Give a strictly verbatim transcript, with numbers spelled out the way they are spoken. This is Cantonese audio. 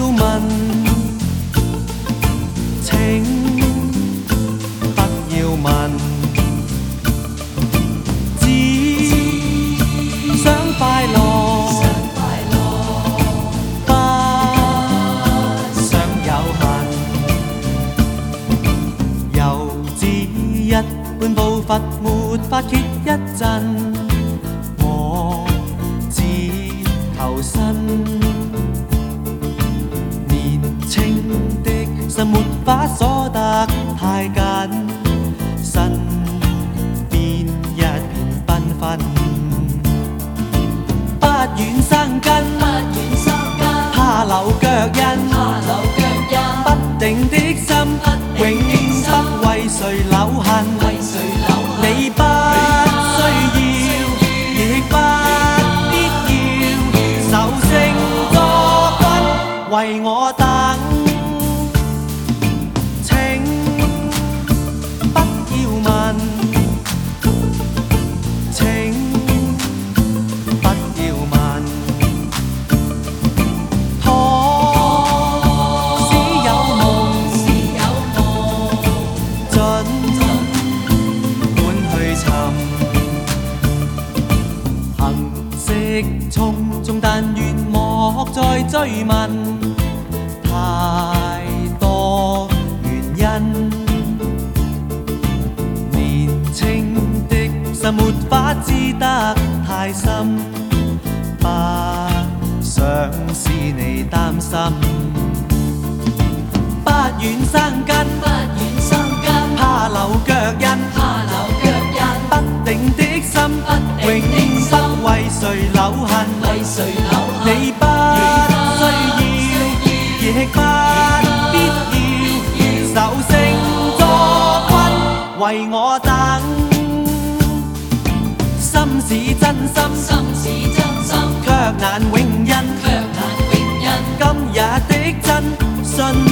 问，请不要问，只想快乐，不想有恨。由自一般步伐，沒法歇一陣。我只求生，年青的心沒法鎖得太緊，身邊一片繽紛，不願生根，怕留腳印，不定的心，永不為誰留痕。你不需要，亦不必要，受勝作軍為我等。請不要問，請不要問，倘使有夢，盡管去尋。行色匆匆，但願莫再追問，太多原因。年青的心沒法知得太深，不想使你擔心，不願生根，怕留腳印，不定的心，永不為誰留痕。你不需要，亦不必要，受勝作軍為我等。心是真心，卻難永印。今日的真，信